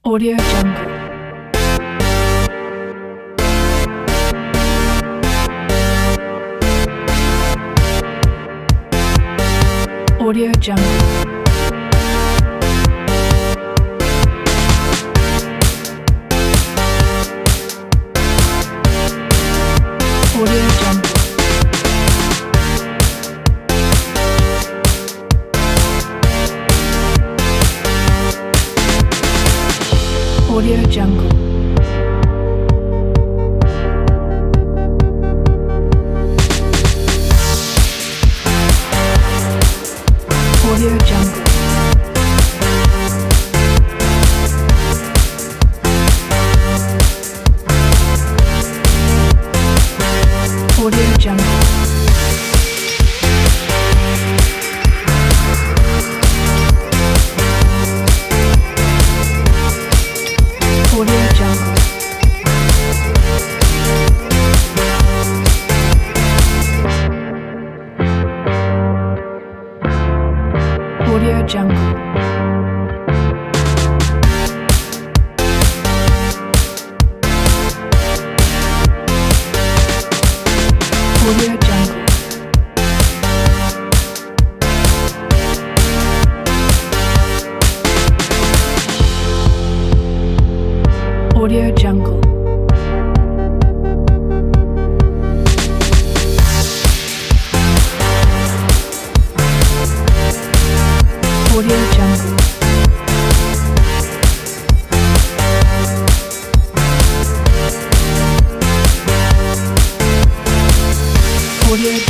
Audio Jungle. Audio Jungle. Audio Jungle. Audio Jungle. Audio Jungle. Audio Jungle. Audio Jungle. Audio Jungle. Audio Jungle. Audio Jungle. Audio Jungle. Audio